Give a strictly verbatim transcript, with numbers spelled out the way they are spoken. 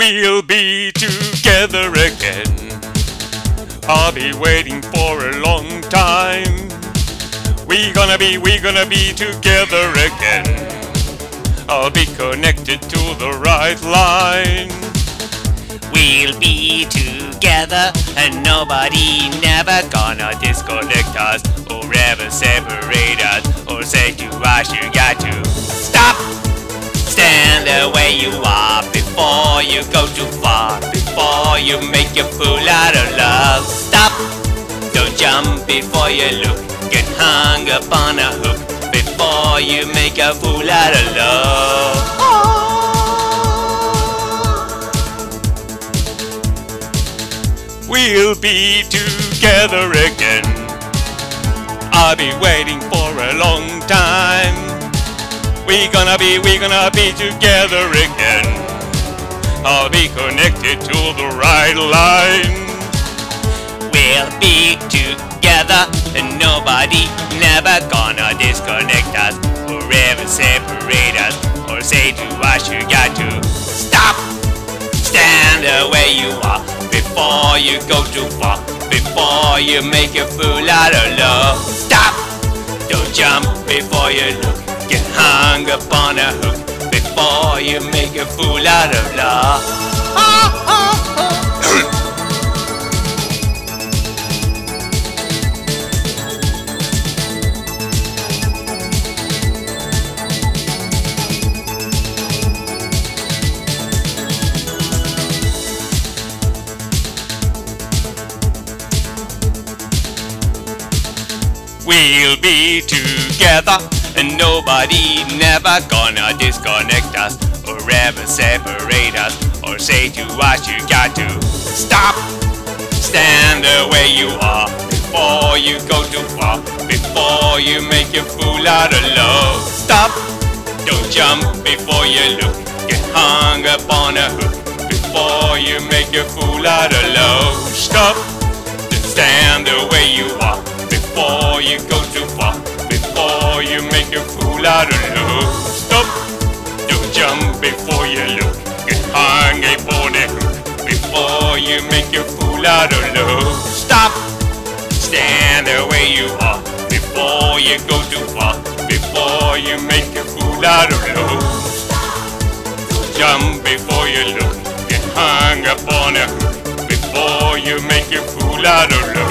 we'll be together again. I'll be waiting for a long time. We gonna be, we gonna be together again. I'll be connected to the right line. We'll be together and nobody never gonna disconnect us or ever separate us or say to us you got to stop. Stand the way you are before you go too far, before you make a fool out of love. Stop. Don't jump before you look, get hung up on a hook before you make a fool out of love. We'll be together again. I'll be waiting for a long time. We gonna be, we gonna be together again. I'll be connected to the right line. We'll be together and nobody never gonna disconnect us or ever separate us or say to us you got to stop. Stand the way you are before you go too far, before you make a fool out of love. Stop. Don't jump before you look, get hung up on a hook before you make a fool out of love. We'll be together and nobody never gonna disconnect us or ever separate us or say to us you got to stop. Stand the way you are before you go too far, before you make a fool out of love. Stop. Don't jump before you look, get hung up on a hook before you make a fool out of love. Stop. Stand the way you are before you go too far, before you make a fool out of love. Stop. Don't jump before you look, get hung up on a hook before you make a fool out of love. Stop. Stand the way you are before you go too far, before you make a fool out of love. Don't jump before you look, get hung up on a hook before you make a fool out of love.